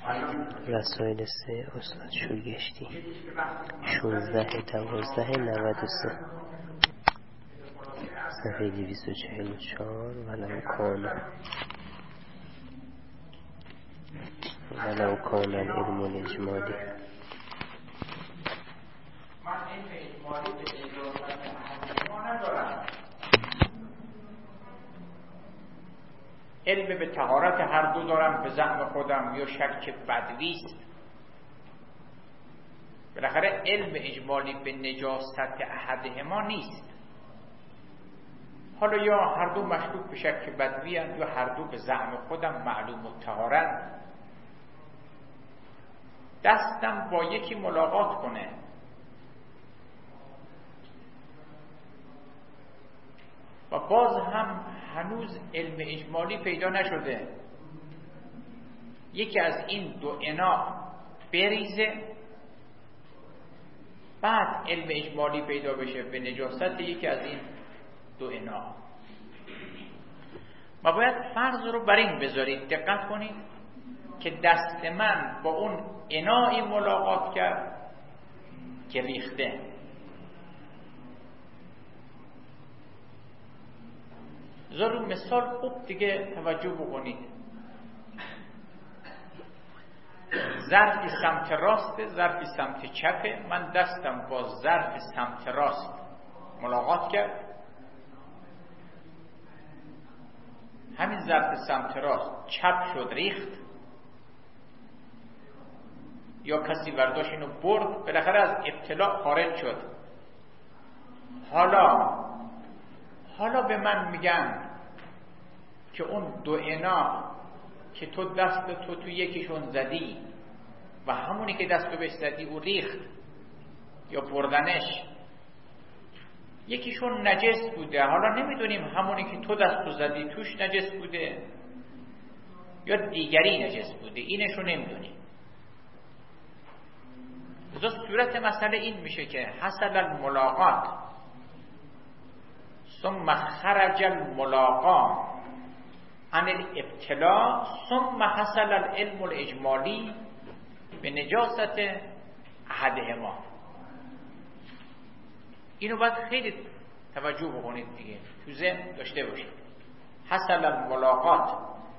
رسائل 3 استاد شورگشتی 16/12/93 صفحه 244 ولو کان العلم الاجمالی. من علم اجمالی به اجازت ما ندارم. علم به طهارت هر دو دارم به زعم خودم یا شک بدویست. بالاخره علم اجمالی به نجاست احدهما نیست. حالا یا هر دو مشکوک به شک بدوی اند یا هر دو به زعم خودم معلوم الطهارت. دستم با یکی ملاقات کنه و باز هم هنوز علم اجمالی پیدا نشده، یکی از این دو انا بریزه بعد علم اجمالی پیدا بشه به نجاست یکی از این دو انا. ما باید فرض رو بر این بذارید، دقت کنید که دست من با اون انایی ملاقات کرد که ریخته. ضرور مثال خوب دیگه توجه بکنید. ظرفی سمت راست، ظرفی سمت چپه. من دستم با ظرف سمت راست ملاقات کرد، همین ظرف سمت راست چپ شد ریخت، یا کسی برداشت اینو برد، بالاخره از ابتلا خارج شد. حالا به من میگن که اون دو انا که تو دست تو یکیشون زدی و همونی که دست تو بهش زدی او ریخت یا بردنش، یکیشون نجس بوده. حالا نمیدونیم همونی که تو دست تو زدی توش نجس بوده یا دیگری نجس بوده، اینشو نمیدونیم. لذا صورت مسئله این میشه که حصل الملاقات ثم خرج الملاقا عن الابتلاء ثم حصل العلم الاجمالی به نجاست احدهما. اینو باید خیلی توجه بکنید دیگه، تو ذهن داشته باشید. حصل الملاقات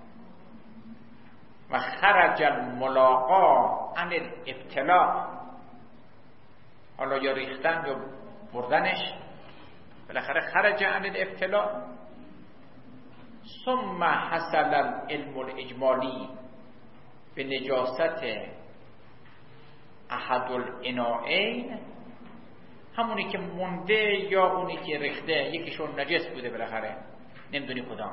و خرج الملاقا عن الابتلاء، حالا یا ریختن یا بردنش، بالاخره خرج عن الابتلاء. ثم حصل العلم الاجمالی به نجاست احد الانائین، همونی که مونده یا اونی که ریخته، یکیشون نجس بوده بالاخره نمیدونی کدام.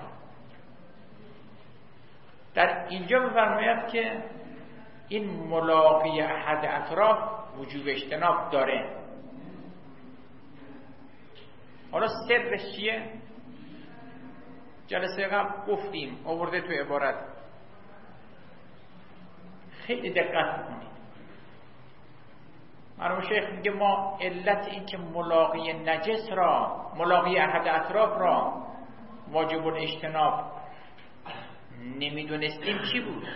در اینجا می‌فرماید که این ملاقی احد اطراف وجوب اجتناب داره. حالا سرش چیه؟ جلسه قبل گفتیم، آورده تو عبارت، خیلی دقت کنید. مرحوم شیخ میگه ما علت این که ملاقی نجس را، ملاقی احد اطراف را واجب الاجتناب نمیدونستیم چی بود؟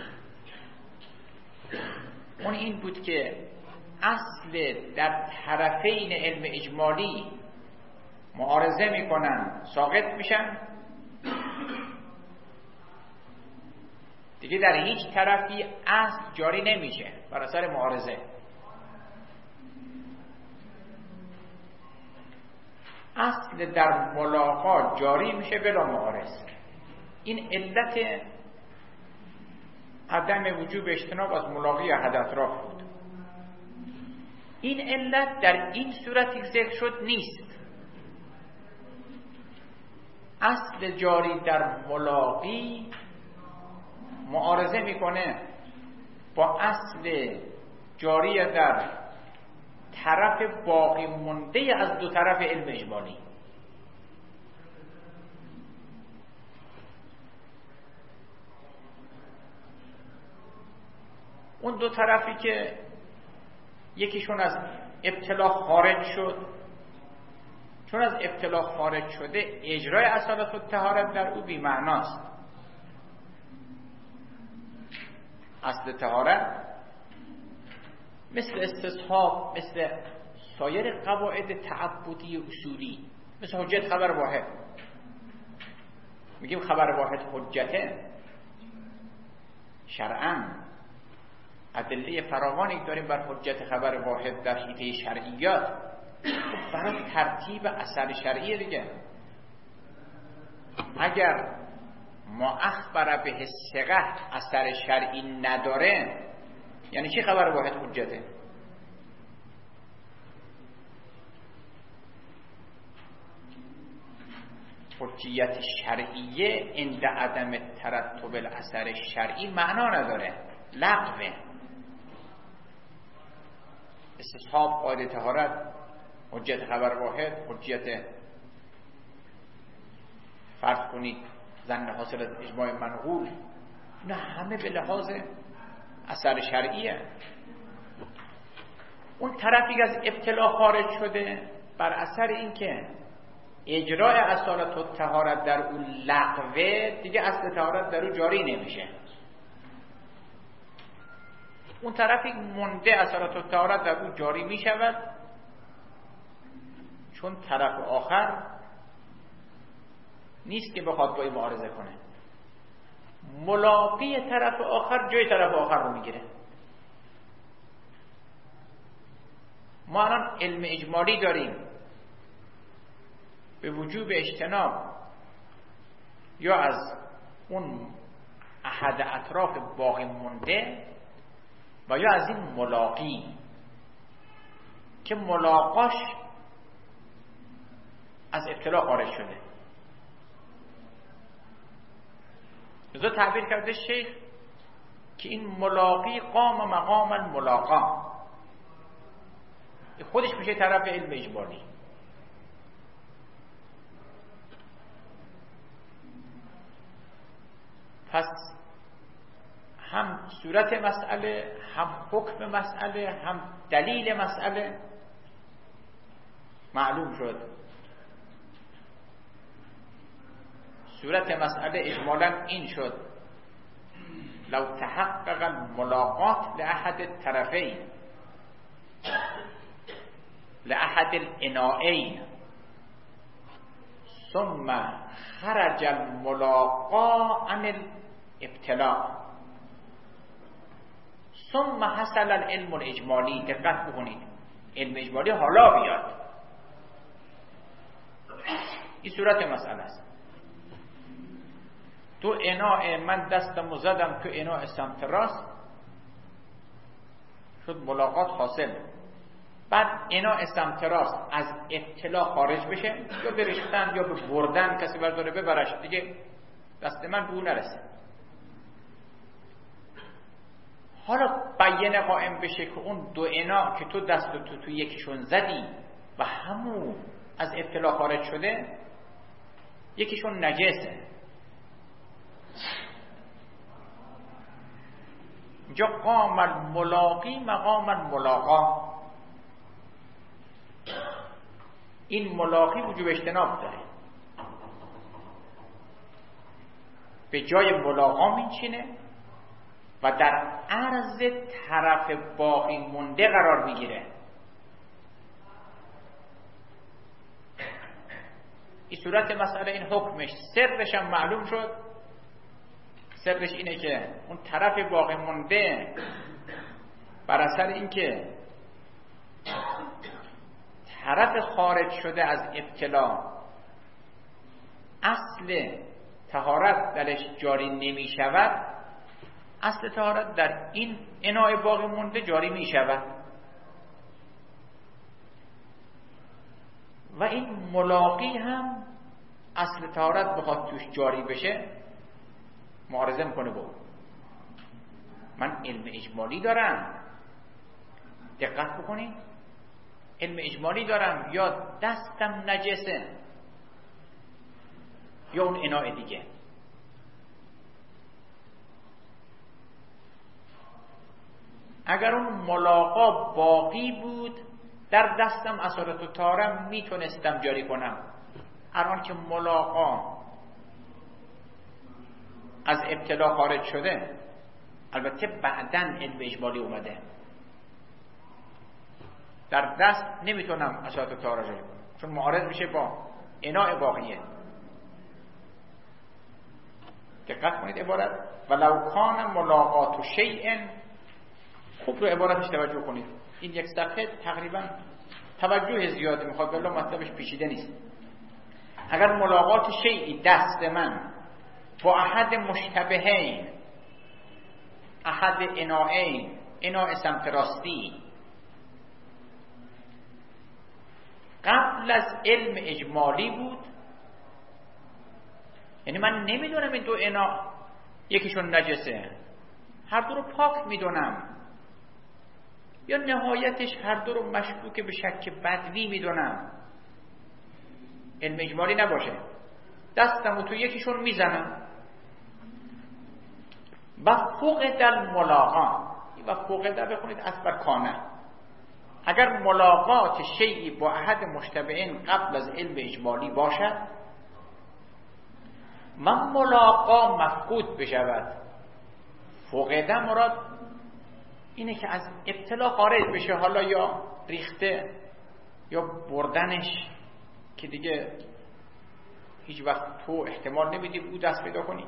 اون این بود که اصل در طرفین علم اجمالی معارضه میکنن، ساقط میشن، دیگه در هیچ طرفی اصل جاری نمیشه بر اثر معارضه. اصل در ملاقات جاری میشه بلا معارض. این علت عدم وجوب اجتناب از ملاقی احد اطراف بود. این علت در این صورتی ذکر شد نیست. اصل جاری در ملاقی معارضه میکنه با اصل جاری در طرف باقی مونده از دو طرف علم اجمالی. اون دو طرفی که یکیشون از ابتلا خارج شد، چون از ابتلا خارج شده اجرای اصالت الطهارت در او بی‌معناست. اصل طهارت مثل استصحاب، مثل سایر قواعد تعبدی اصولی، مثل حجت خبر واحد. میگیم خبر واحد حجته شرعاً، ادله فراوانی داریم بر حجت خبر واحد در حیطه شرعیات. برای ترتیب اثر شرعی دیگه، اگر ما اخبر به ثقه اثر شرعی نداره یعنی چی خبر واحد حجته؟ حجیت شرعیه عند عدم ترتب الاثر شرعی معنا نداره، لغوه. استصحاب قاعده طهارت، حجت خبر واحد، حجیت فرض کنید ظن حاصل از اجماع منقول، اینا همه به لحاظ اثر شرعیه. اون طرفی از ابتلا خارج شده بر اثر اینکه اجراء اصالت و طهارت در اون لغوه، دیگه اصل طهارت در اون جاری نمیشه. اون طرفی مونده اصالت و طهارت در اون جاری میشود، چون طرف آخر نیست که بخواد با این معارضه کنه. ملاقی طرف آخر جای طرف آخر رو میگیره. ما الان علم اجمالی داریم به وجوب اجتناب یا از اون احد اطراف باقی مونده و یا از این ملاقی که ملاقاش از ابتلا خارج شده. لذا تعبیر کرده شیخ که این ملاقی قام مقام الملاقا، خودش میشه طرف علم اجمالی. پس هم صورت مسئله، هم حکم مسئله، هم دلیل مسئله معلوم شد. صورت مسئله اجمالا این شد: لو تحقق الملاقات لأحد الطرفین لأحد الانائین ثم خرج الملاقا عن الابتلاء ثم حصل العلم الاجمالی. دقت بکنید، علم اجمالی حالا بیاد. این صورت مسئله است. تو اناء من دستمو زدم تو اناء سمت راست، شد ملاقات حاصل. بعد اناء سمت راست از ابتلا خارج بشه، یا برشتن یا به بردن کسی برداره ببرش، دیگه دست من به اون نرسه. حالا بیانه قائم بشه که اون دو انا که تو دست تو یکیشون زدی و همون از ابتلا خارج شده، یکیشون نجسه. اینجا قام الملاقی مقام الملاقا. این ملاقی وجوب اجتناب داره، به جای ملاقا میچینه و در عرض طرف باقی مونده قرار میگیره. این صورت مسئله، این حکمش، سرش هم معلوم شد. سرش اینه که اون طرف باقی مونده بر اثر اینکه طرف خارج شده از ابتلا اصل طهارت درش جاری نمی شود، اصل طهارت در این اناء باقی مونده جاری می شود و این ملاقی هم اصل طهارت بخواد توش جاری بشه معارضه میکنه با اون. من علم اجمالی دارم، دقت بکنید، علم اجمالی دارم، یا دستم نجسه یا اون اناء دیگه. اگر اون ملاقا باقی بود در دستم اثرات و طهارت میتونستم جاری کنم. الان که ملاقا از ابتلا خارج شده البته بعداً علم اجمالی اومده، در دست نمیتونم اساسات طهاره جاری کنم چون معارض میشه با اناء باقیه. دقت کنید عبارت ولو کان ملاقات شیء، خوب رو عبارتش توجه کنید. این یک صفحه تقریبا توجه زیادی میخواد، ولی مطلبش پیچیده نیست. اگر ملاقات شیئی دست من با احد مشتبهین، احد اناءین، اناء سمت راستی، قبل از علم اجمالی بود، یعنی من نمیدونم این دو اناء یکیشون نجسه، هر دو رو پاک میدونم، یا نهایتش هر دو رو مشکوک به شک بدوی میدونم، علم اجمالی نباشه، دستمو تو یکیشون میزنم و فقد الملاقات، و فقد بخونید اصبر کانه، اگر ملاقات شیئی با احد مشتبهین قبل از علم اجمالی باشد و ملاقا مفقود بشود، فقده مراد اینه که از ابتلا خارج بشه، حالا یا ریخته یا بردنش که دیگه هیچ وقت تو احتمال نمیدی او دست پیدا کنی.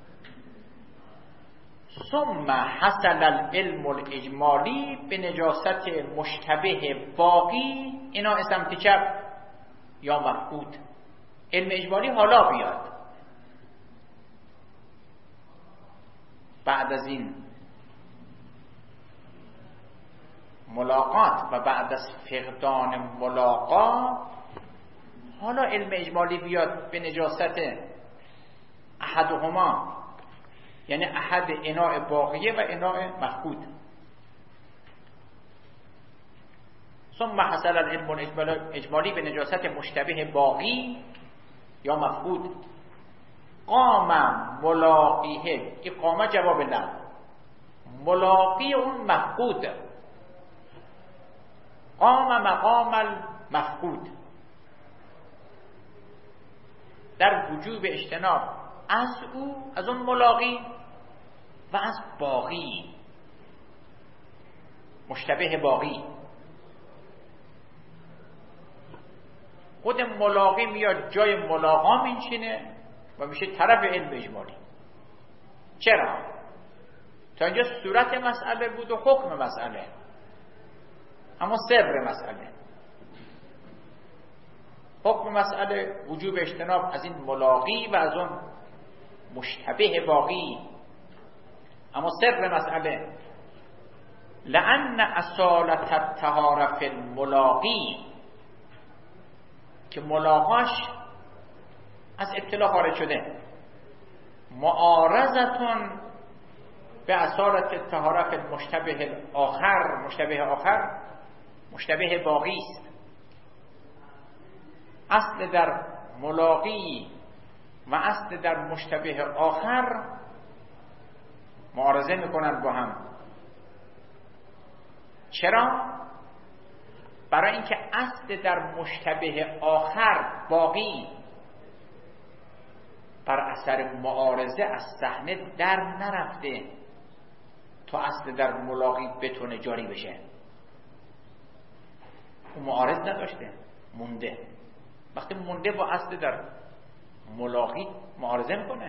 ثم حصل العلم الاجمالی به نجاست مشتبه باقی، اینا سمت چپ یا مفقود. علم اجمالی حالا بیاد، بعد از این ملاقات و بعد از فقدان ملاقات حالا علم اجمالی بیاد به نجاست احدهما، یعنی احد اناء باقیه و اناء مفقود. ثم حصل العلم الاجمالی به نجاست مشتبه باقی یا مفقود. قام ملاقیه، این قام جواب نه، ملاقی اون مفقود، قام مقام المفقود، در وجوب اجتناب از او، از اون ملاقی و از باقی، مشتبه باقی. خود ملاقی میاد جای ملاقا میشینه و میشه طرف علم اجمالی. چرا؟ تا اینجا صورت مسئله بود و حکم مسئله، اما سر مسئله، حکم مسئله وجوب اجتناب از این ملاقی و از اون مشتبه باقی، اما سر مسئله لأن اصالت الطهارة فی الملاقی، که ملاقاش از ابتلا خارج شده، معارضتون به اصالت الطهارة فی المشتبه آخر، مشتبه آخر مشتبه باقی است. اصل در ملاقی و اصل در مشتبه آخر معارضه میکنند با هم. چرا؟ برای اینکه اصل در مشتبه آخر باقی بر اثر معارضه از صحنه در نرفته تا اصل در ملاقی بتونه جاری بشه. اون معارض نداشته، مونده. وقتی مونده با اصل در ملاقی معارضه میکنه.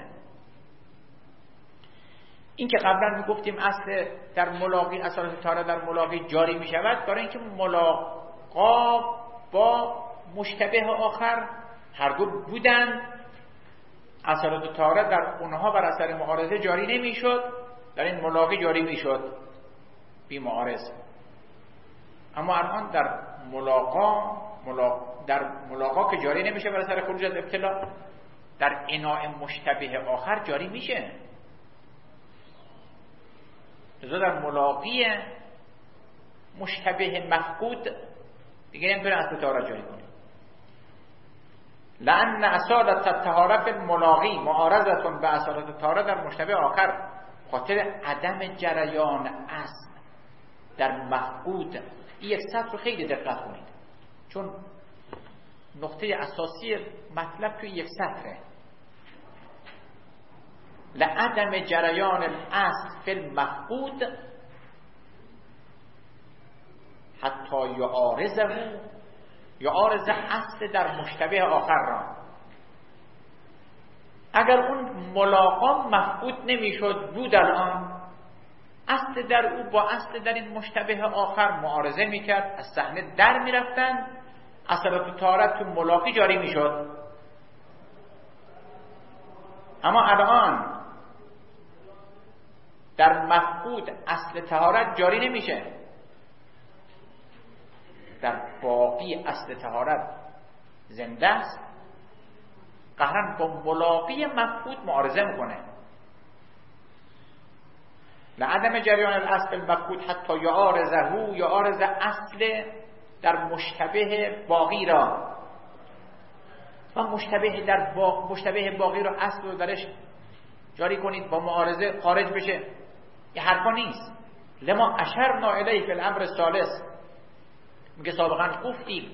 این که قبلا میگفتیم اصل در ملاقی، اصالت طهارت در ملاقی جاری میشود برای اینکه ملاقا با مشتبه آخر هر دو بودن، اصالت طهارت در اونها بر اثر معارضه جاری نمیشد، در این ملاقی جاری میشد بی معارض. اما الان در ملاقا که جاری نمیشه بر اثر خروج از ابتلا، در اناء مشتبه آخر جاری میشه. لذا در ملاقی مشتبه مفقود دیگه نمیتونه اصل طهارت جاری کنه. لأن اصالت الطهارة فی الملاقی معارضتون به اصالت طهارت در مشتبه آخر، خاطر عدم جریان اصل در مفقود. این یک سطر رو خیلی دقت کنید، چون نقطه اساسی مطلب توی یک سطره. لعدم جریان الاصل فی المفقود حتی یعارض اصل در مشتبه آخر را. اگر اون ملاقا مفقود نمیشد، بود الان اصل در او با اصل در این مشتبه آخر معارضه میکرد، از صحنه در میرفتن، اثرات طهارت تو ملاقی جاری میشد. اما الان در مفقود اصل طهارت جاری نمیشه، در باقی اصل طهارت زنده است، قهرن با ملاقی مفقود معارضه میکنه. لعدم جریان الاصل المفقود حتی یعارض اصل در مشتبه باقی را. و مشتبه باقی را اصل رو درش جاری کنید با معارضه خارج بشه، یه حرفا نیست. لما اشرنا الیه فی الامر الثالث، میگه سابقا گفتیم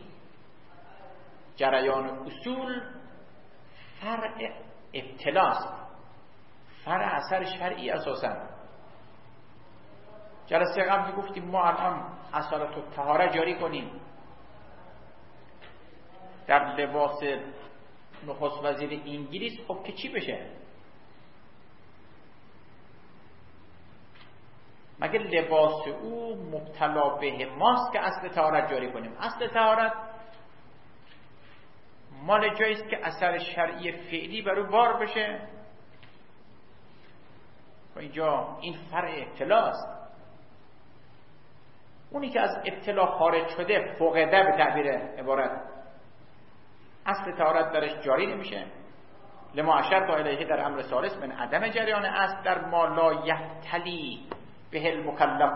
جریان اصول فرع ابتلاست، فرع اثر شرعی اساسا. جلسه قبل گفتیم ما الان اصالت الطهاره جاری کنیم در لباس نخست وزیر انگلیس، خب که چی بشه؟ مگه لباس او مبتلا به ماست که اصل طهارت جاری کنیم؟ اصل طهارت مال جاییست که اثر شرعی فعلی بر او بار بشه و اینجا این فرع ابتلاست. اونی که از ابتلا خارج شده فقده به تعبیر عبارت اصل طهارت درش جاری نمیشه. لما اشرت الیه در امر ثالث من عدم جریان اصل در ما لا یبتلی به المکلف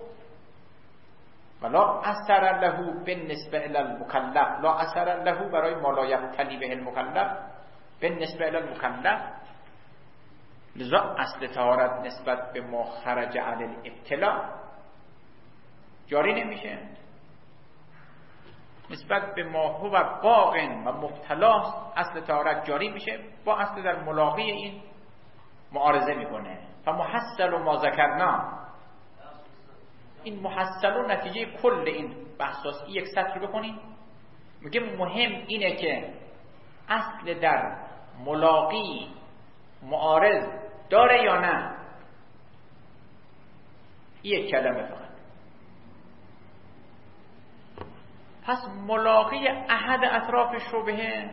و لا اثر له بالنسبه الی المکلف. لا اثر له برای ما لا یبتلی به المکلف بالنسبه الی المکلف، لذا اصل طهارت نسبت به ما خرج عن الابتلا جاری نمیشه. نسبت به ما هو باقن و مبتلاست اصل طهارت جاری میشه، با اصل در ملاقی این معارضه میکنه. فمحصل ما ذکرنا، این محصل و نتیجه کل این بحثاست. یک سطر بکنیم، میگه مهم اینه که اصل در ملاقی معارض داره یا نه. یک کلمه فقط. پس ملاقی احد اطراف شبهه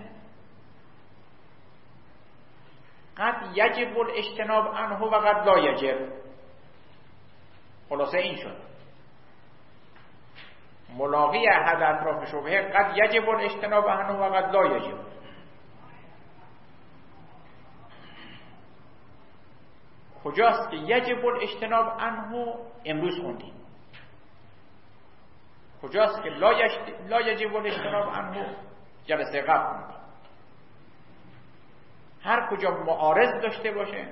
قد یجب الاجتناب عنه و قد لا یجب. خلاصه این شد، ملاقی احد اطراف شبهه قد یجب الاجتناب عنه و قد لا یجب. کجاست که یجب الاجتناب عنه؟ امروز خوندیم. کجاست که لا یجب الاجتناب عنه؟ جلسه قبل خوندیم. هر کجا معارض داشته باشه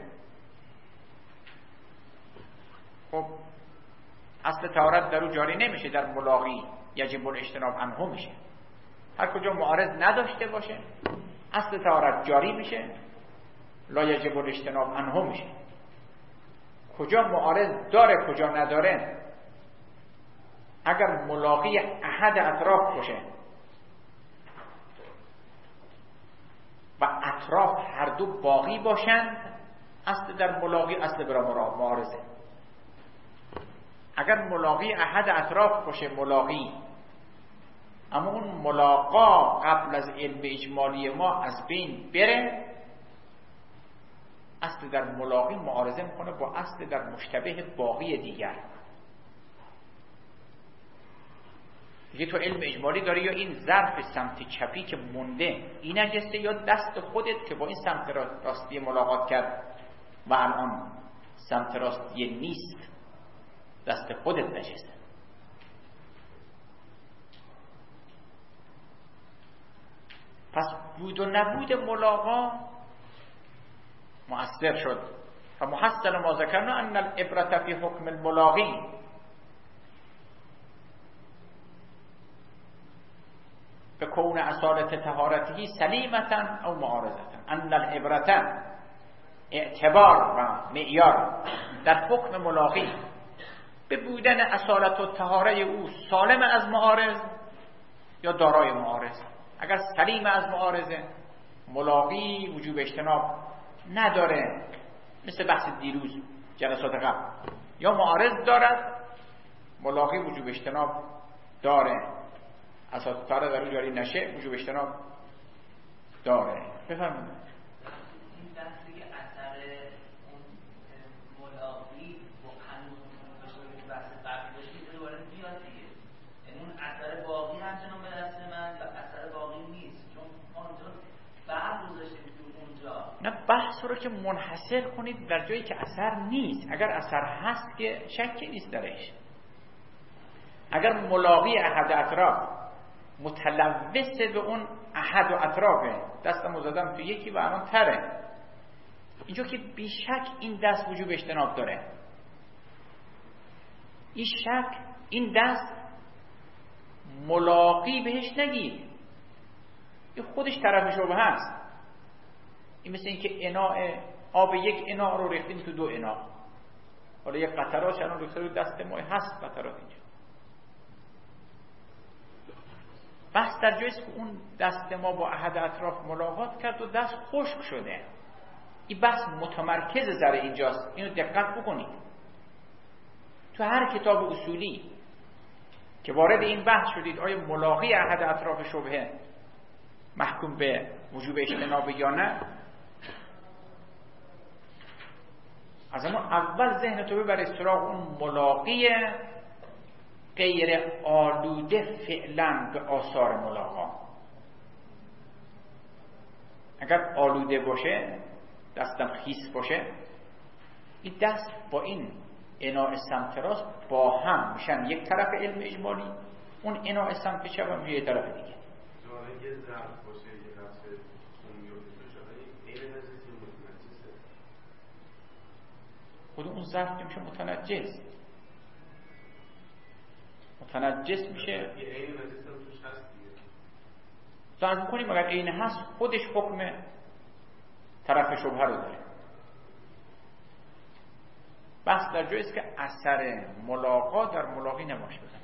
خب اصل طهارت در او جاری نمیشه، در ملاقی یجب الاجتناب عنه میشه. هر کجا معارض نداشته باشه اصل طهارت جاری میشه، لا یجب الاجتناب عنه میشه. کجا معارض داره کجا نداره، اگر ملاقی احد اطراف باشه و اطراف هر دو باقی باشند اصل در ملاقی اصل برای معارضه. اگر ملاقی احد اطراف باشه ملاقی، اما اون ملاقا قبل از علم اجمالی ما از بین بره، اصل در ملاقی معارضه میکنه با اصل در مشتبه باقی دیگر. دیگه تو علم اجمالی داره یا این ظرف سمت چپی که مونده این نجسه، یا دست خودت که با این سمت راستی ملاقات کرد و الان سمت راستی نیست، دست خودت نجسه. پس بود و نبود ملاقا مؤثر شد. فمحصل ما ذکرنا ان العبرة فی حکم الملاقی به کون اصالت طهارته سلیمتا او معارضتا. ان العبرة اعتبار و معیار در حکم ملاقی به بودن اصالت و طهاره او سالم از معارض یا دارای معارض. اگر سلیم از معارضه، ملاقی وجوب اجتناب نداره، مثل بحث دیروز جلسات قبل، یا معارض دارد، ملاقی وجوب اجتناب داره، اساس طهاره در او جاری نشه، وجوب اجتناب داره. بفرمایید. این بحثی که اثر اون ملاقی با قانون بشه بحث قبلی باشه دوباره میاد دیگه. یعنی اون اثر باقی همچنان به دست من و اثر باقی نیست، چون اونجا بعد گذاشتیم اونجا. نه، بحث رو که منحصر کنید در جایی که اثر نیست. اگر اثر هست که شکی نیست درش. اگر ملاقی احد اطراف متلوث به اون احد و اطرافه، دستمو زدم تو یکی و الان تره، اینجا که بیشک این دست وجوب اجتناب داره. این شک، این دست ملاقی بهش نگید، این خودش طرف شبهه هست. این مثل این که اناء آب یک اناء رو ریختیم تو دو اناء، حالا یک قطرات الان ریخته رو دست ما، هست قطرات اینجا. بحث در جایست که اون دست ما با احد اطراف ملاقات کرد و دست خشک شده. این بحث متمرکز ذره اینجاست، اینو دقت بکنید. تو هر کتاب اصولی که وارد این بحث شدید آیا ملاقی احد اطراف شبهه محکوم به وجوب اجتناب یا نه، از اما اول ذهن تو ببر سراغ اون ملاقی غیر آلوده فعلا به آثار ملاقا. اگر آلوده باشه، دستم خیس باشه، این دست با این اناء سمت راست با هم میشن یک طرف علم اجمالی، اون اناء سمت چپ هم یه طرف دیگه. یه ظرف باشه، یه نفس عمومی و بسوشاره، این نجسی متنجسه. خود اون ظرف میشه متنجس. متنجس میشه. یه عین نجس هم توش هست دیگه. ظرف میکنیم اگر عین هست خودش حکم طرف شبهه رو داره. بحث در جاییست که اثر ملاقا در ملاقی نباشه. بزن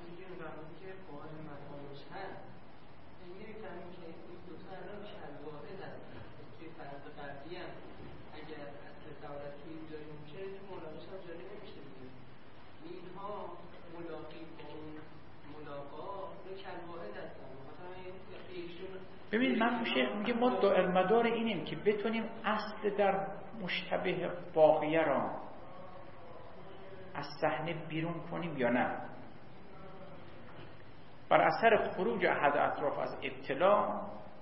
ببینید من شیخ میگه ما دائر مدار اینیم که بتونیم اصل در مشتبه واقعه را از صحنه بیرون کنیم یا نه. بر اثر خروج احد اطراف از ابتلا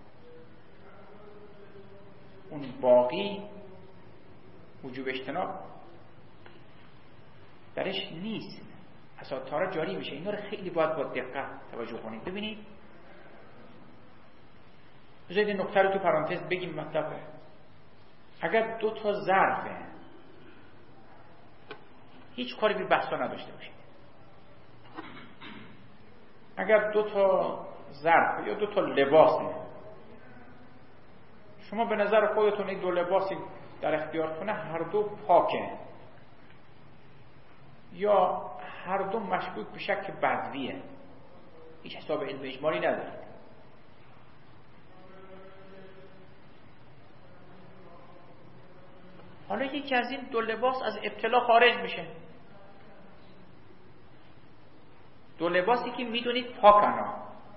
اون باقی وجوب اجتناب درش نیست، اساطاره جاری میشه. اینا رو خیلی باید با دقت توجه کنید. ببینید بذارید نکته رو تو پرانتز بگیم مطلبه. اگر دو تا ظرفه هیچ کاری به بحثا نداشته باشید، اگر دو تا ظرف یا دو تا لباسه شما به نظر خودتون این دو لباسی در اختیار کنه هر دو پاکه یا هر دو مشکوک به شک بدویه، هیچ حساب علم اجمالی ندارید. حالا یکی از این دو لباس از ابتلا خارج میشه، دو لباسی که میدونید پاکن،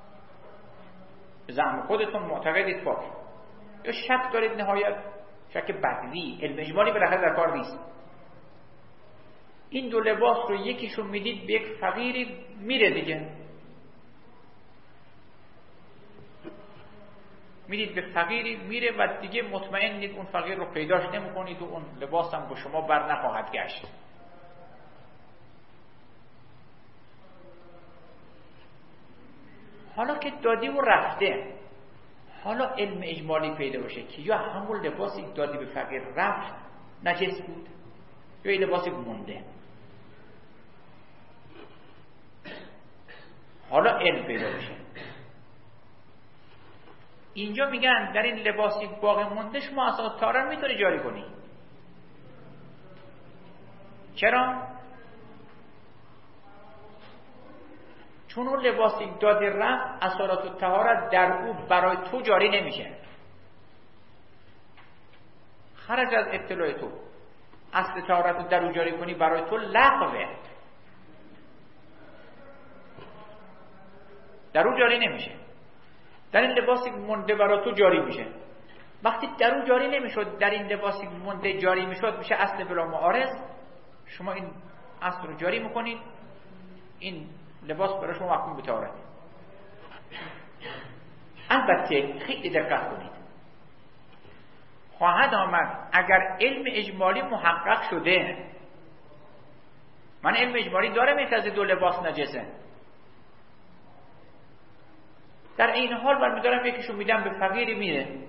به زعم خودتون معتقدید پاک، یا شک دارید نهایت شک بدوی، علم اجمالی بالاخره در کار نیست. این دو لباس رو یکیشون میدید به یک فقیری میره دیگه، میدید به فقیری میره و دیگه مطمئنید اون فقیر رو پیداش نمیکنید و اون لباس هم با شما بر نخواهد گشت. حالا که دادی و رفته، حالا علم اجمالی پیدا باشه که یا همون لباسی دادی به فقیر رفت نجس بود یا این لباسی مونده، حالا علم پیدا باشه. اینجا میگن در این لباسی باقی مونده شما اساس طهاره میتونی جاری کنی، چرا؟ چون اون لباسی دادی رفت اثرات الطهارت در او برای تو جاری نمیشه. خرج از ابتلاع تو، اصل طهارت رو در او جاری کنی برای تو لغوه، در او جاری نمیشه. در این لباسی مونده برای تو جاری میشه. وقتی در او جاری نمیشد، در این لباسی مونده جاری میشد، میشه اصل بلا معارض. شما این اصل رو جاری میکنید، این لباس برای شما محکوم به طهارت. البته خیلی دقت کنید، خواهد آمد اگر علم اجمالی محقق شده، من علم اجمالی دارم یک از دو لباس نجسه، در این حال برمیدارم یکیشو میدم به فقیری میره،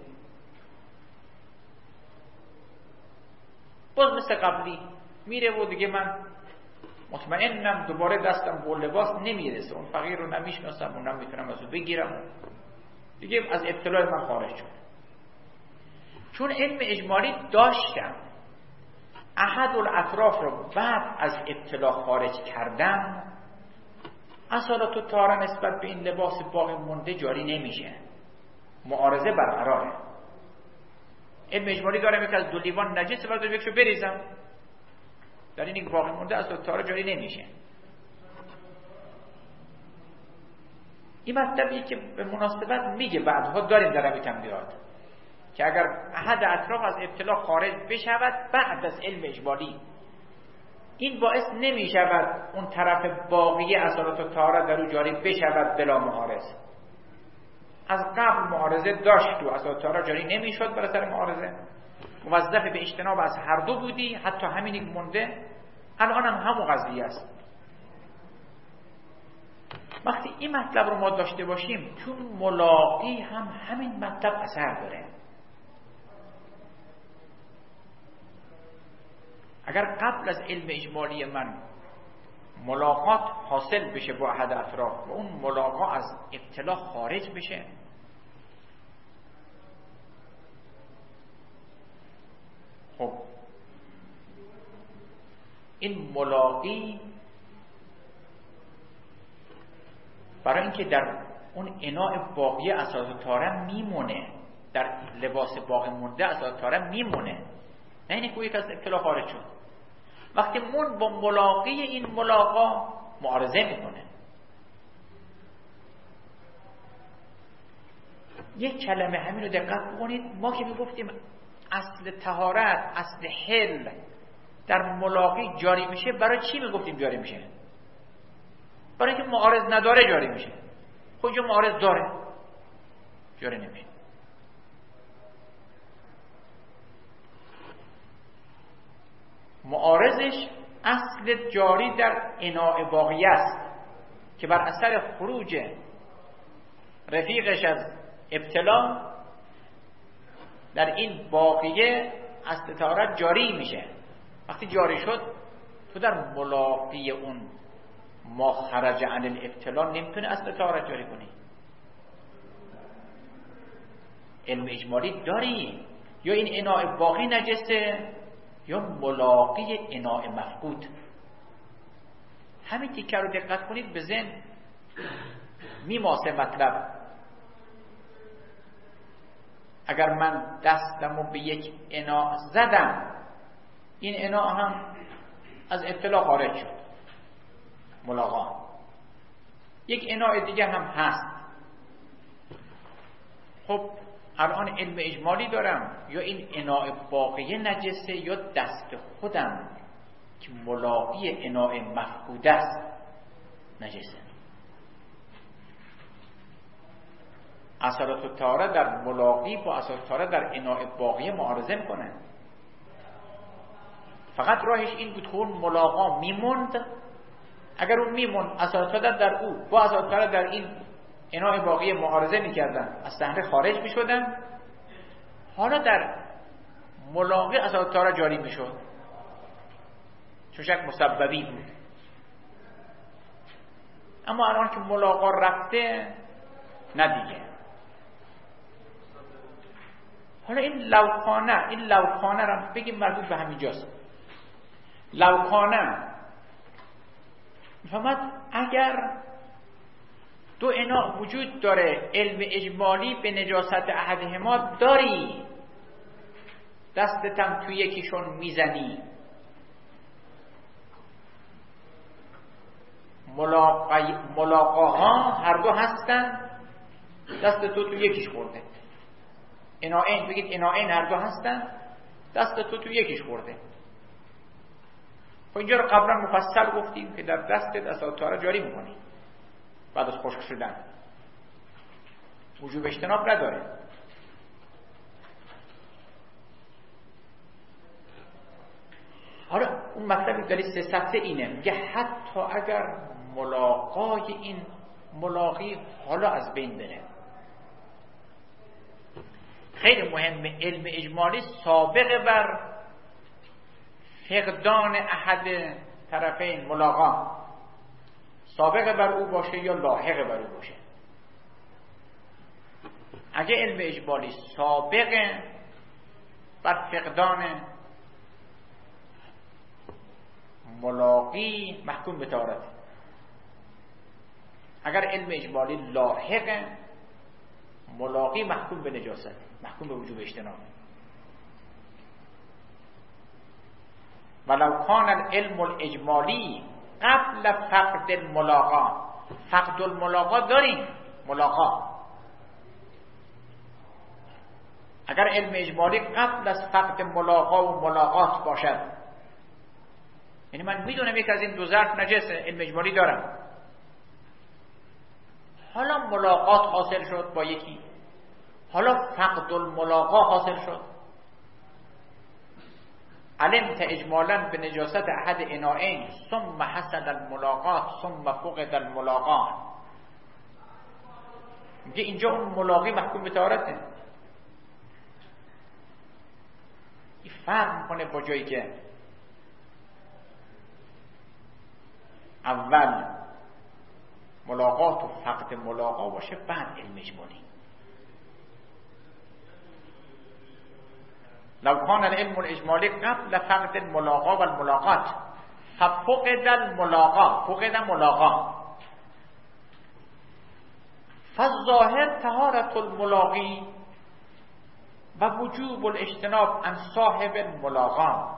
باز مثل قبلی میره و دیگه من مطمئنم دوباره دستم با لباس نمیرسه، اون فقیر رو نمیشناسم و نمیتونم از او بگیرم، دیگه از ابتلاع من خارج شد. چون علم اجمالی داشتم، احد الاطراف رو بعد از ابتلاع خارج کردم، اصالت و طهاره نسبت به این لباس باقی مونده جاری نمیشه، معارضه برقراره. علم اجمالی دارم یک از دو لیوان نجسه و دارم یکشو بریزم، در این یک باقی مونده اصالت و طهاره جاری نمیشه. این مطلبیه که به مناسبت میگه بعدها داریم در روی تنبیهات که اگر احد اطراف از ابتلاع خارج بشود بعد از علم اجمالی، این باعث نمی شود اون طرف باقی اصالت و طهارت در او جاری بشود بلا معارض. از قبل معارضه داشت و اصالت و طهارت جاری نمی شد، برای سر معارضه موظف به اجتناب از هر دو بودی، حتی همین یک مونده الان هم همون قضیه است. وقتی این مطلب رو ما داشته باشیم، چون ملاقی هم همین مطلب اثر داره. اگر قبل از علم اجمالی من ملاقات حاصل بشه با احد اطراف و اون ملاقات از ابتلاع خارج بشه، خب این ملاقی برای اینکه در اون اناء باقی اساس طهاره میمونه، در لباس باقی مونده اساس طهاره میمونه، نه اینکه یک از ابتلاع خارج شد. وقتی مون با ملاقی این ملاقا معارضه میکنه. یک کلمه همین رو دقت کنید، ما که میگفتیم اصل طهارت، اصل حل در ملاقی جاری میشه، برای چی میگفتیم جاری میشه؟ برای اینکه معارض نداره جاری میشه. خب جو معارض داره جاری نمیشه. معارضش اصل جاری در اناء باقی است که بر اثر خروج رفیقش از ابتلا در این باقیه اصل طهارت جاری میشه. وقتی جاری شد تو در ملاقی اون ما خرج عن الابتلا نمیتونه اصل طهارت جاری کنی. علم اجمالی داری، یا این اناء باقی نجسه یا ملاقی اناء مفقود. همین تیکه رو دقت کنید، به ذهن میماسه مطلب. اگر من دستمو به یک اناء زدم، این اناء هم از ابتلا خارج شد، ملاقات. یک اناء دیگه هم هست. خب الان علم اجمالی دارم، یا این اناء باقی نجسه یا دست خودم که ملاقی اناء مفقود است نجسه. اثرات الطهاره در ملاقی با اثرات الطهاره در اناء باقی معارضه میکنه. فقط راهش این بود که اون ملاقا میموند. اگر اون میموند اثرات الطهاره در او با اثرات الطهاره در این اناء باقی معارضه میکردن، از صحنه خارج میشدن. حالا در ملاقی اثرات الطهاره جاری میشد، چون شک مسببی بود. اما الان که ملاقا رفته، نه دیگه. حالا این لوخانه رو بگیم مربوط به همین جاست. لوکانه میفهمد اگر دو اناء وجود داره، علم اجمالی به نجاست احدهما داری، دستتم توی یکیشون میزنی، ملاقاها هر دو هستن، دست تو یکیش خورده. اناءین بگید اناءین هر دو هستن، دست تو یکیش خورده. خب اینجا رو قبلا مفصل گفتیم که در دست طهارت جاری میکنی بعد از خشک شدن، وجوب اجتناب نداره. حالا اون مطلبی داری 3 صفحه اینه، میگه حتی اگر ملاقای این ملاقی حالا از بین بره. خیلی مهمه علم اجمالی سابق بر فقدان احد طرفین ملاقا سابق بر او باشه یا لاحق بر او باشه. اگه علم اجمالی سابق بر فقدان ملاقی محکوم به طهارت، اگر علم اجمالی لاحق ملاقی محکوم به نجاست، محکوم به وجوب اجتناب. ولو کان العلم الاجمالی قبل فقد الملاقا، فقد الملاقا داریم، ملاقا اگر علم اجمالی قبل از فقد ملاقا و ملاقات باشد، یعنی من میدونم یک از این دو ظرف نجسه، علم اجمالی دارم، حالا ملاقات حاصل شد با یکی، حالا فقد الملاقا حاصل شد، علمت اجمالا به نجاست احد اناءین ثم حصل الملاقات ثم فقد الملاقات، میگه اینجا اون ملاقی محکوم به طهارته. این فرق میکنه با جایی که اول ملاقات و فقد ملاقا باشه بعد علم اجمالی. لو کان العلم الاجمالی قبل فقد الملاقا و الملاقات ففقد الملاقا، فقد ملاقا، فالظاهر طهارت الملاقی و وجوب الاجتناب عن صاحب الملاقا.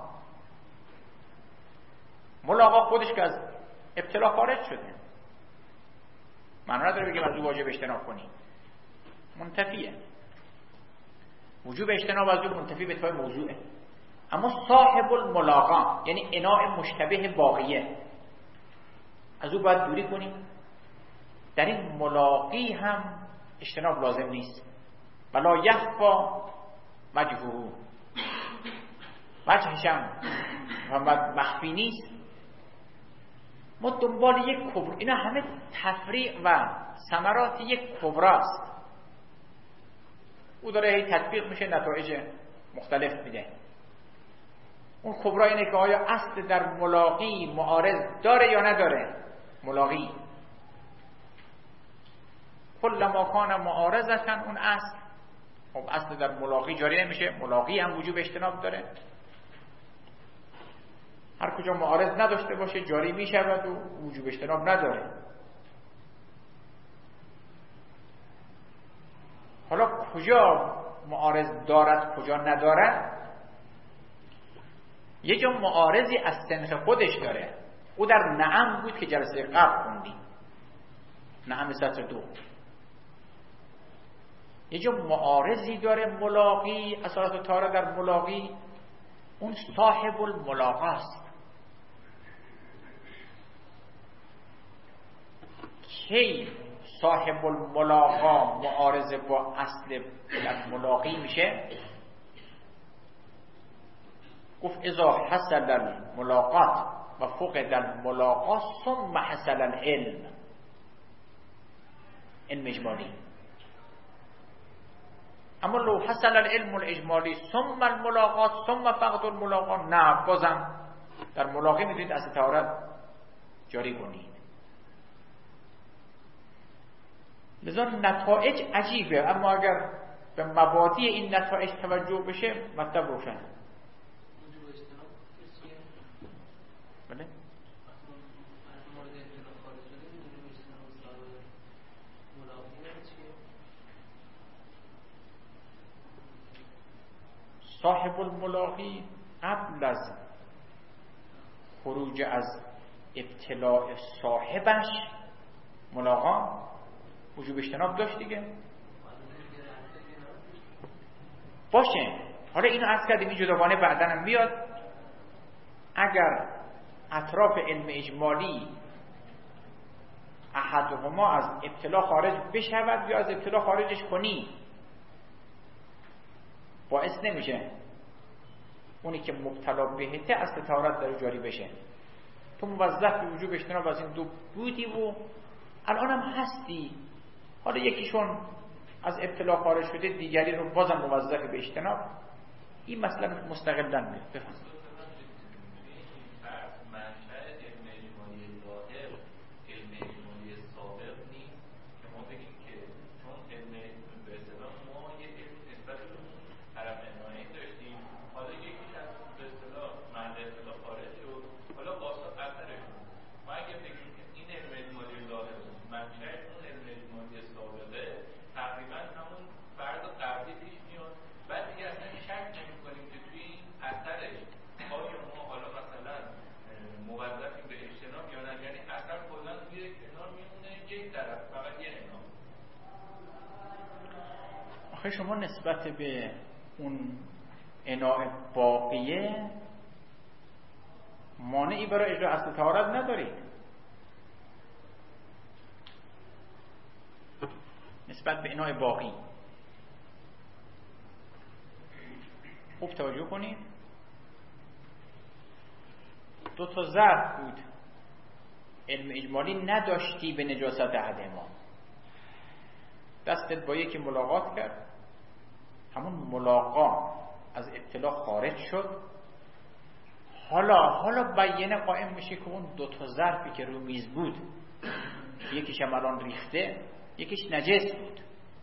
ملاقا خودش که از ابتلا خارج شده، معنی نداره بگیم از او واجب اجتناب کنی، منتفیه. وجوب اجتناب از او منتفی به اتفاق موضوعه. اما صاحب الملاقا یعنی اناء مشتبه باقیه، از او باید دوری کنی. در این ملاقی هم اجتناب لازم نیست. ولا یخفا وجهه، وجهش هم مخفی نیست. ما دنبال یک کبر، اینا همه تفریع و ثمرات یک کبراست. او داره هی تطبیق میشه، نتایج مختلف میده. اون کبرا اینه که آیا اصل در ملاقی معارض داره یا نداره. ملاقی کل ما کان معارضتن، اون اصل، خب اصل در ملاقی جاری نمیشه. ملاقی هم وجوب اجتناب داره، هر کجا معارض نداشته باشه جاری میشود و وجوب اجتناب نداره. حالا کجا معارض دارد کجا ندارد؟ یه جا معارضی از سنخ خودش داره، او در نعم بود که جلسه قبل خوندیم، نعم سطر 2. یه جا معارضی داره ملاقی، اصالت طهارت در ملاقی، اون صاحب الملاقاست. کی صاحب الملاقا معارضه با اصل ملاقی میشه؟ گفت اذا حصل الملاقات و فقد الملاقا ثم حصل العلم، علم اجمالی. اما لو حصل العلم الاجمالی ثم الملاقات ثم فقد الملاقا، نه، بازم در ملاقی میتونید اصل طهارت جاری کنید. لذا نتایج عجیبه، اما اگر به مبادی این نتایج توجه بشه مطلب روشن. صاحب الملاقی قبل از خروج از ابتلاع صاحبش ملاقا وجوب اجتناب داشت دیگه. باشه، حالا اینو عرض کردیم این جداگانه بعدن هم بیاد. اگر اطراف علم اجمالی احدهما از ابتلا خارج بشود یا از ابتلا خارجش کنی، باعث نمیشه اونی که مبتلا بهته از طهارت در جاری بشه. تو موظف به وجوب اجتناب از این دو بودی و الان هم هستی، حالا یکیشون از ابتلا خارج شده دیگری رو بازم موظف به اجتناب. این مسئله مستقلاً میاد. بفرمایید. شما نسبت به اون اناء باقیه مانعی برای اجرا اصل طهارت ندارید. نسبت به اناء باقی خوب توجه کنید. 2 تا ظرف بود، علم اجمالی نداشتی به نجاست احدهما، دستت با یکی ملاقات کرد، همون ملاقات از ابتلا خارج شد، حالا بیانه قائم میشه که اون 2 تا ظرفی که رو میز بود، یکیش هم الان ریخته یکیش نجس بود،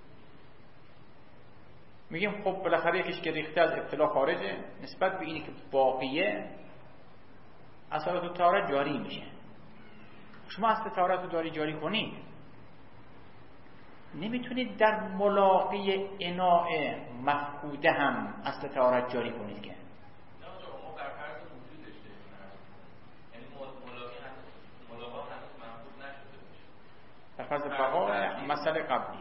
میگیم خب بالاخره یکیش که ریخته از ابتلا خارجه، نسبت به اینی که باقیه اصالت طهارت جاری میشه. شما اصل طهارت رو داری جاری کنید، نمیتونید در ملاقی اناء مفقوده هم اصل طهارت جاری کنید که در فرض بقا مسئله قبلی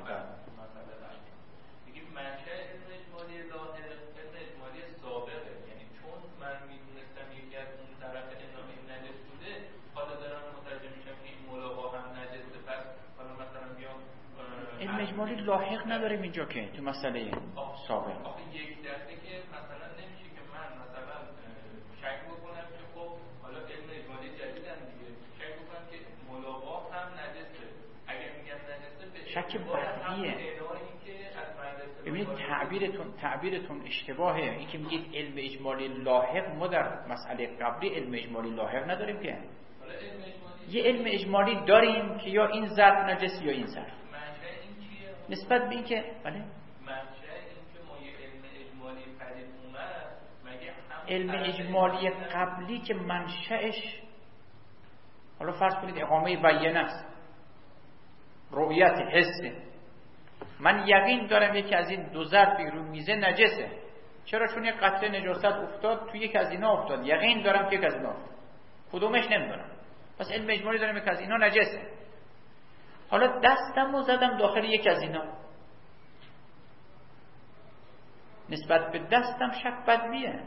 میگیم منشأ علم اجمالی ظاهر علم اجمالی سابقه، یعنی چون من میدونستم یکی از اون طرف اناء نجس بوده، حالا دارم متوجه میشم که این ملاقا هم نجسه، پس حالا مثلا بیام علم اجمالی لاحق نداریم اینجا که تو مسئله سابق. آخه یک دفعه که مثلا نمیشه که من مثلا شک بکنم که خب حالا علم اجمالی جدیدن دیگه، شک بکنم که ملاقا هم نجسه، اگر میگم نجسه به شک بدیه. ببینید تعبیرتون اشتباهه. این که میگید علم اجمالی لاحق، ما در مسئله قبلی علم اجمالی لاحق نداریم که. یه علم اجمالی داریم که یا این ظرف نجس یا این ظرف. نسبت به این که بله منشأ این که ما یه علم اجمالی پدید اومد، مگه علم اجمالی قبلی که منشأش حالا فرض کنید اقامه بیانه است، رؤیت حسه، من یقین دارم یکی از این 2 ظرفی رو میزه نجسه. چرا؟ چون یک قطره نجاست افتاد تو یک از اینا افتاد، یقین دارم که یک از اینا افتاد، کدومش نمیدونم، پس علم اجمالی دارم یک از اینا نجسه. حالا دستمو زدم داخل یک از اینا، نسبت به دستم شک بدیه،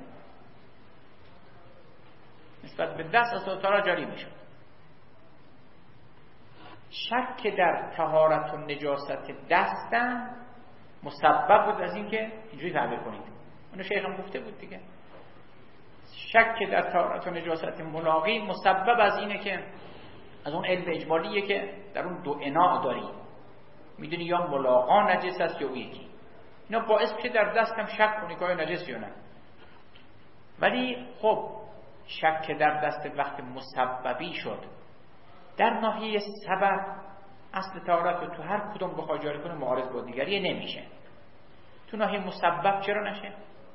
نسبت به دست اصلا طهارت جاری میشه. شک در طهارت و نجاست دستم مسبب بود از این که اینجوری تعبیر کنید، اونو شیخ هم گفته بود دیگه، شک در طهارت و نجاست ملاقی مسبب از اینه که از اون علم اجمالیه که در اون 2 اناء داری، میدونی یا ملاقا نجس است یا اون یکی، اینا باعث میشه در دستم شک کنی که آیا نجس یا نه. ولی خب شک در دست وقت مسببی شد، در ناحیه سبب اصل طهارت رو تو هر کدوم بخوای جاری کنه معارض با دیگری نمیشه. تو ناحیه مسبب چرا نشه؟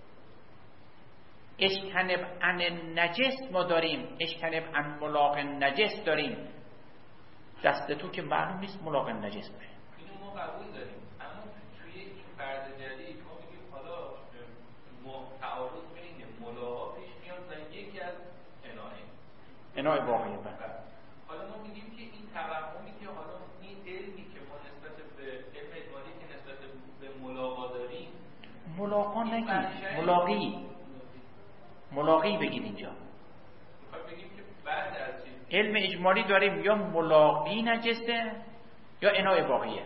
اجتنب عن نجس ما داریم، اجتنب عن ملاق نجس داریم، دست تو که معلوم نیست ملاق نجس باشه. اینو ما قبول داریم، اما توی این فرض جدید ما میگیم حالا تعارض اناء باقیه. حالا ما میگیم که این توهمی که حالا این علمی که ما نسبت به علم اجمالی که نسبت به ملاقا داریم، ملاقا نگید، ملاقی بگید اینجا. میخواد بگیم که بعد از چیز علم اجمالی داریم یا ملاقی نجسه یا اناء باقیه.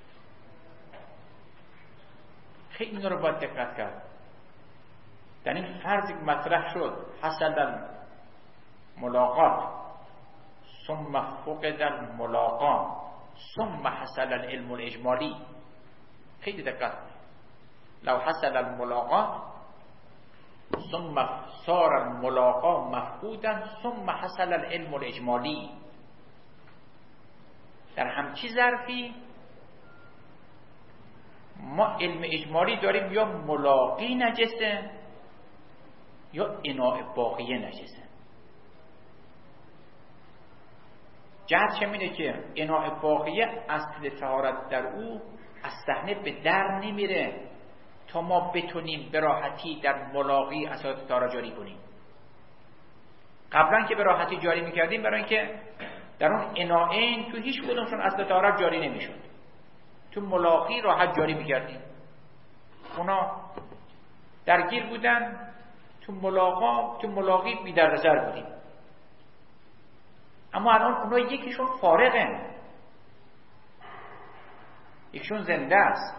خیلی اینا رو باید دقت کرد. در این فرض مطرح شد حصل الملاقات ثم فقد الملاقا ثم حصل العلم الاجمالی. خیلی دقت. لو حصل الملاقات ثم صار الملاقا مفقودا ثم حصل العلم الاجمالی. در همچی ظرفی ما علم اجمالی داریم یا ملاقی نجسه یا اناء باقیه نجسه. جهت چمینه که اناء باقیه اصل طهارت در او از صحنه به در نمیره تا ما بتونیم به راحتی در ملاقی اساس طهارت جاری کنیم. قبلا که به راحتی جاری میکردیم برای اینکه در اون اناءین تو هیچ کدومشون اصل طهارت جاری نمیشد. تو ملاقی راحت جاری میکردیم، اونا درگیر بودن، تو ملاقی بی دردسر بودیم. اما الان اونا یکیشون فارغن، یکیشون زنده است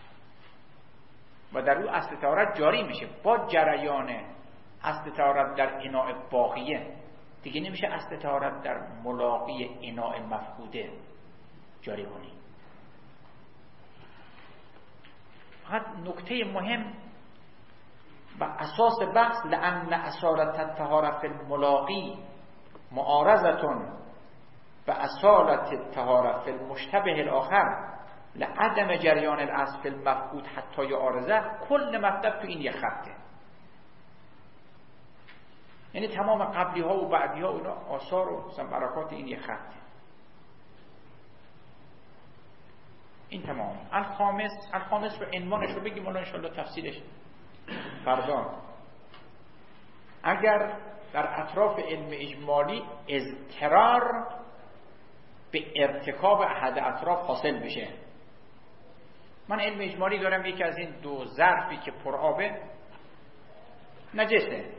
و در او اصل طهارت جاری میشه. با جریان اصل طهارت در اناء باقیه دیگه نمیشه اصل طهارت در ملاقی اناء مفقوده جاری کنی. فقط نکته مهم و اساس بحث لأن اصالت الطهارت فی الملاقی معارضتون و اصالت الطهارت فی المشتبه الاخر لعدم جریان الاصل فی المفقود حتی یعارضه. کل مطلب تو این یک خطه، یعنی تمام قبلی ها و بعدی ها اینا آثار و برکات این یک خطه. این تمام. الخامس رو عنوانش رو بگیم، الان انشاءالله تفصیلش فردا. اگر در اطراف علم اجمالی اضطرار به ارتکاب احد اطراف حاصل بشه، من علم اجمالی دارم یکی از این دو ظرفی که پر آبه نجسه،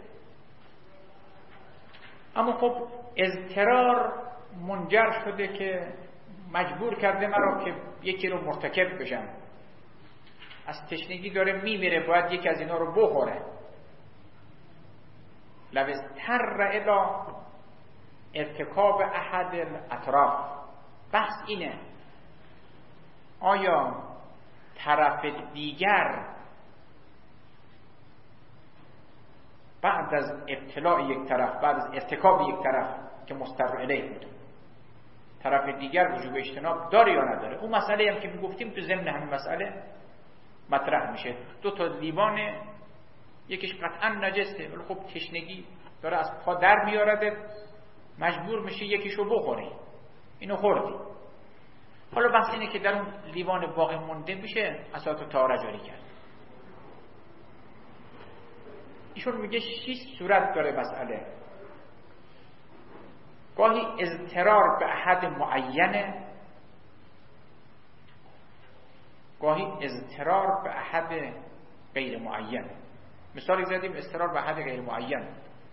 اما خب اضطرار منجر شده که مجبور کرده مرا که یکی رو مرتکب بشم، از تشنگی داره میمیره، باید یکی از اینا رو بخوره. لو اضطر الی ارتکاب احد الاطراف. بحث اینه آیا طرف دیگر بعد از ابتلاع یک طرف، بعد از ارتکاب یک طرف که مضطر الیه بود، طرف دیگر وجوب اجتناب داره یا نداره؟ اون مسئله هم که میگفتیم تو ضمن همین مسئله مطرح میشه. دو تا لیوان، یکیش قطعا نجسه ولی خب تشنگی داره از پا در میارده، مجبور میشه یکیشو بخوری، اینو خوردی. حالا بحث اینه که در اون لیوان باقی مونده میشه اساس طهارت جاری کرد. ایشون میگه 6 صورت داره مسئله. گاهی اضطرار به احد معینه، گاهی اضطرار به احد غیر معین. مثالی زدیم اضطرار به احد غیر معین،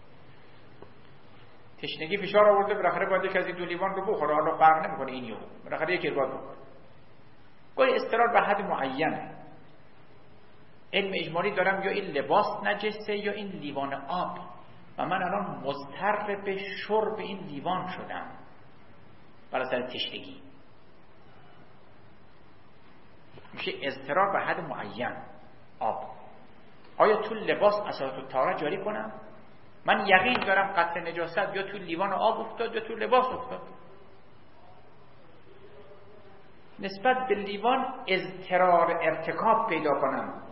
تشنگی فشار آورده، بالاخره باید یک از این دو لیوان رو بخوره، حالا فرق نمیکنه این یهو، بالاخره یکی رو باید بخوره. گاهی اضطرار به حد معینه. علم اجمالی دارم یا این لباس نجسه یا این لیوان آب و من الان مضطر به شرب این لیوان شدم بر اثر تشنگی، میشه اضطرار به حد معین آب. آیا تو لباس اساس طهارت جاری کنم؟ من یقین دارم قطع نجاست یا تو لیوان آب افتاد یا تو لباس افتاد. نسبت به لیوان اضطرار ارتکاب پیدا کنم،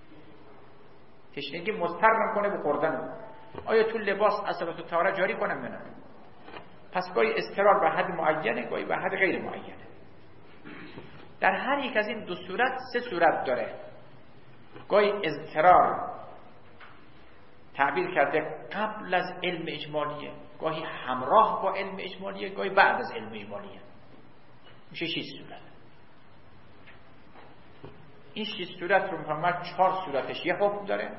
تشنگی مضطر کنه به خوردن، آیا تو لباس اثرات طهارت جاری کنم یا نه؟ پس گاهی اضطرار به حد معینه، گاهی به حد غیر معینه. در هر یک از این دو صورت 3 صورت داره. گاهی اضطرار تعبیر کرده قبل از علم اجمالیه، گاهی همراه با علم اجمالیه، گاهی بعد از علم اجمالیه. میشه 6 صورت. این 6 صورت رو میفهمم 4 صورتش یه حکم داره،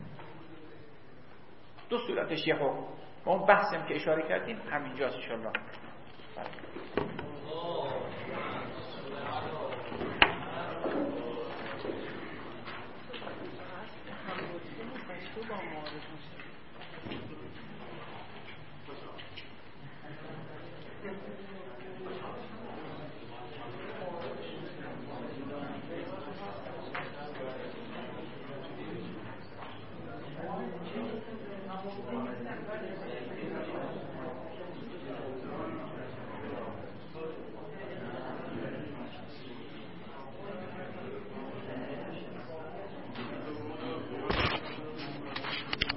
2 صورتش یه حکم. با اون بحثی هم که اشاره کردیم همینجاست ان شاء الله.